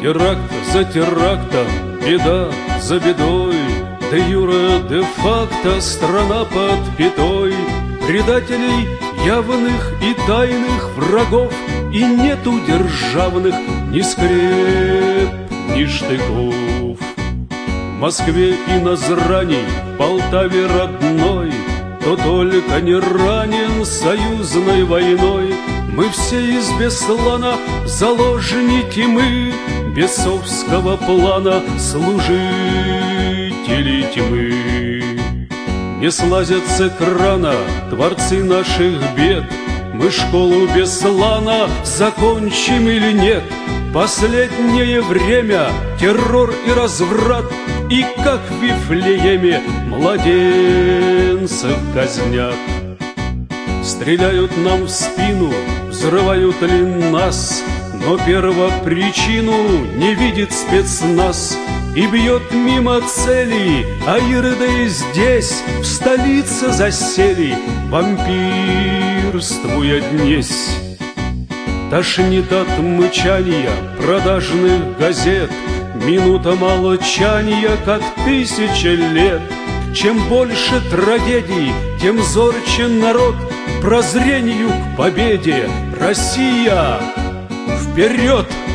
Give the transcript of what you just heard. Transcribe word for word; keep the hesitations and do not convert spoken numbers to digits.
Теракт за терактом, беда за бедой, де юре, де факто страна под пятой. Предателей явных и тайных врагов, и нету державных ни скреп, ни штыков. В Москве и Назрани, в Полтаве родной, кто только не ранен союзной войной. Мы все из Беслана заложники мы, бесовского плана служители тьмы. Не слазят с экрана творцы наших бед, мы школу Беслана закончим или нет? Последнее время террор и разврат, и как в Вифлееме младенцев казнят. Стреляют нам в спину, взрывают ли нас, но первопричину не видит спецназ. И бьет мимо цели, а ироды здесь, в столице засели, вампирствуя днесь. Тошнит от мычания продажных газет, минута молчания, как тысяча лет. Чем больше трагедий, тем зорче народ к прозрению, к победе. Россия, вперед!